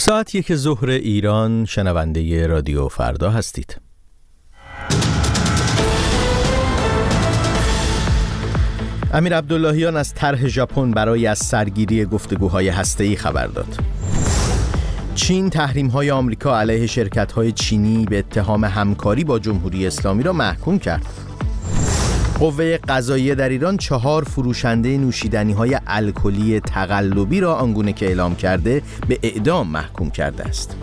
ساعت 1 ظهر ایران، شنونده رادیو فردا هستید. امیر عبداللهیان از طرح ژاپن برای از سرگیری گفتگوهای هسته‌ای خبر داد. چین تحریم‌های آمریکا علیه شرکت‌های چینی به اتهام همکاری با جمهوری اسلامی را محکوم کرد. قوه قضاییه در ایران 4 فروشنده نوشیدنی‌های الکلی تقلبی را آنگونه که اعلام کرده به اعدام محکوم کرده است.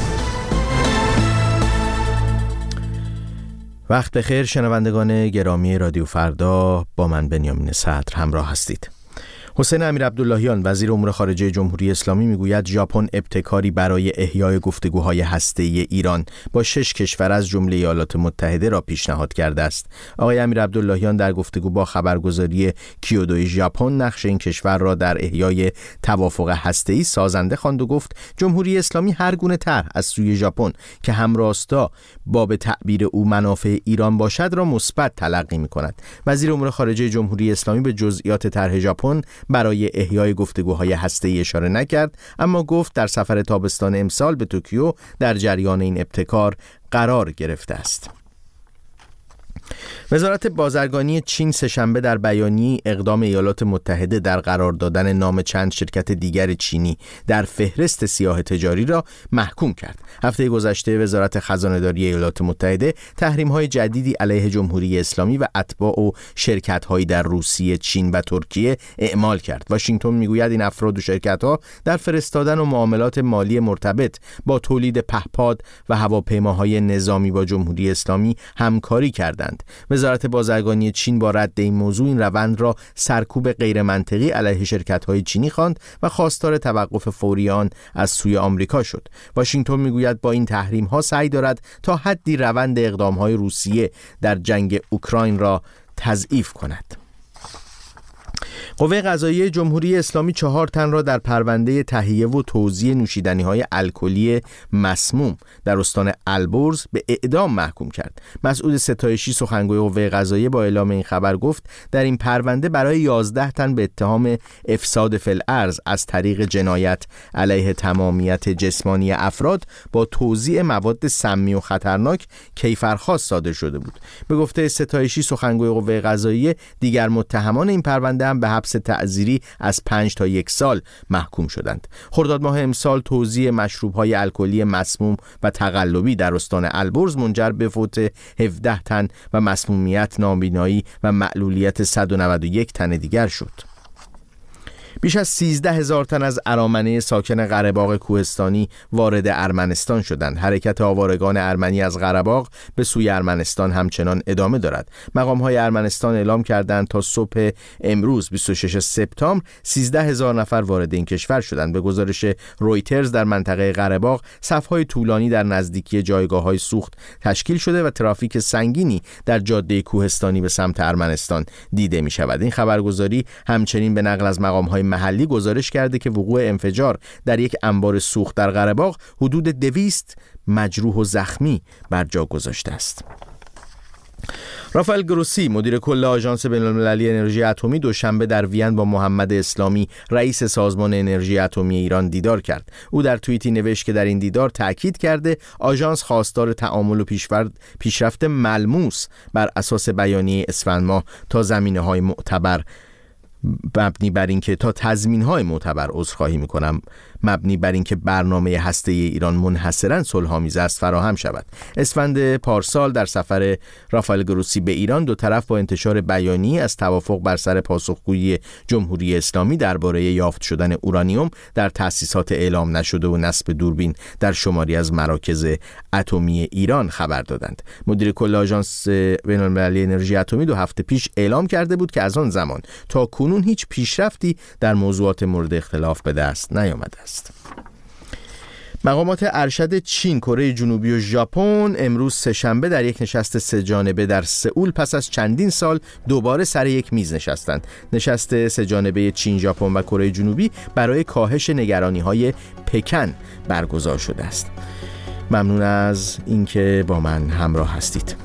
وقت بخیر شنوندگان گرامی رادیو فردا، با من بنیامین صدر همراه هستید. حسین امیر عبداللهیان وزیر امور خارجه جمهوری اسلامی میگوید ژاپن ابتکاری برای احیای گفتگوهای هسته‌ای ایران با 6 کشور از جمله ایالات متحده را پیشنهاد کرده است. آقای امیر عبداللهیان در گفتگو با خبرگزاری کیودو ژاپن نقش این کشور را در احیای توافق هسته‌ای سازنده خواند و گفت جمهوری اسلامی هر گونه طرح از سوی ژاپن که همراستا با به تعبیر او منافع ایران باشد را مثبت تلقی می‌کند. وزیر امور خارجه جمهوری اسلامی به جزئیات طرح ژاپن برای احیای گفتگوهای هسته‌ای اشاره نکرد، اما گفت در سفر تابستان امسال به توکیو در جریان این ابتکار قرار گرفته است. وزارت بازرگانی چین سه‌شنبه در بیانیه‌ای اقدام ایالات متحده در قرار دادن نام چند شرکت دیگر چینی در فهرست سیاه تجاری را محکوم کرد. هفته گذشته وزارت خزانه‌داری ایالات متحده تحریم‌های جدیدی علیه جمهوری اسلامی و اتباع و شرکت‌هایی در روسیه، چین و ترکیه اعمال کرد. واشنگتن میگوید این افراد و شرکت‌ها در فرستادن و معاملات مالی مرتبط با تولید پهپاد و هواپیماهای نظامی با جمهوری اسلامی همکاری کردند. وزارت بازرگانی چین با رد این موضوع این روند را سرکوب غیر منطقی علیه شرکت‌های چینی خواند و خواستار توقف فوری آن از سوی آمریکا شد. واشنگتن میگوید با این تحریم‌ها سعی دارد تا حدی روند اقدام‌های روسیه در جنگ اوکراین را تضعیف کند. قوه قضاییه جمهوری اسلامی 4 تن را در پرونده تهیه و توزیع نوشیدنی‌های الکلی مسموم در استان البرز به اعدام محکوم کرد. مسعود ستایشی سخنگوی قوه قضاییه با اعلام این خبر گفت در این پرونده برای 11 تن به اتهام افساد فی الارض از طریق جنایت علیه تمامیت جسمانی افراد با توزیع مواد سمی و خطرناک کیفرخواست صادر شده بود. به گفته ستایشی سخنگوی قوه قضاییه دیگر متهمان این پرونده هم به حبس تعزیری از 5 تا 1 سال محکوم شدند. خرداد ماه امسال توزیع مشروب‌های الکلی مسموم و تقلبی در استان البرز منجر به فوت 17 تن و مسمومیت، نابینایی و معلولیت 191 تن دیگر شد. بیش از 13,000 تن از ارامنه ساکن قره‌باغ کوهستانی وارد ارمنستان شدند. حرکت آوارگان ارمنی از قره‌باغ به سوی ارمنستان همچنان ادامه دارد. مقام‌های ارمنستان اعلام کردند تا صبح امروز 26 سپتامبر 13,000 نفر وارد این کشور شدند. به گزارش رویترز در منطقه قره‌باغ صف‌های طولانی در نزدیکی جایگاه‌های سوخت تشکیل شده و ترافیک سنگینی در جاده کوهستانی به سمت ارمنستان دیده می‌شود. این خبرگزاری همچنین به نقل از مقام‌های محلی گزارش کرده که وقوع انفجار در یک انبار سوخت در قره‌باغ حدود 200 مجروح و زخمی بر جا گذاشته است. رافائل گروسی مدیر کل آژانس بین‌المللی انرژی اتمی دوشنبه در وین با محمد اسلامی رئیس سازمان انرژی اتمی ایران دیدار کرد. او در توییتی نوشت که در این دیدار تاکید کرده آژانس خواستار تعامل و پیشرفت ملموس بر اساس بیانیه اسفند ماه تا زمینه‌های معتبر مبنی بر اینکه مبنی بر اینکه برنامه هسته‌ای ایران منحصراً صلح‌آمیز است فراهم شود. اسفند پارسال در سفر رافائل گروسی به ایران دو طرف با انتشار بیانیه از توافق بر سر پاسخگویی جمهوری اسلامی درباره یافت شدن اورانیوم در تأسیسات اعلام نشده و نصب دوربین در شماری از مراکز اتمی ایران خبر دادند. مدیر کل آژانس بین‌المللی انرژی اتمی 2 هفته پیش اعلام کرده بود که از آن زمان تا کنون هیچ پیشرفتی در موضوعات مورد اختلاف به دست نیامده است. مقامات ارشد چین، کره جنوبی و ژاپن امروز سه‌شنبه در یک نشست 3 جانبه در سئول پس از چندین سال دوباره سر یک میز نشستند. نشست 3 جانبه چین، ژاپن و کره جنوبی برای کاهش نگرانی‌های پکن برگزار شده است. ممنون از اینکه با من همراه هستید.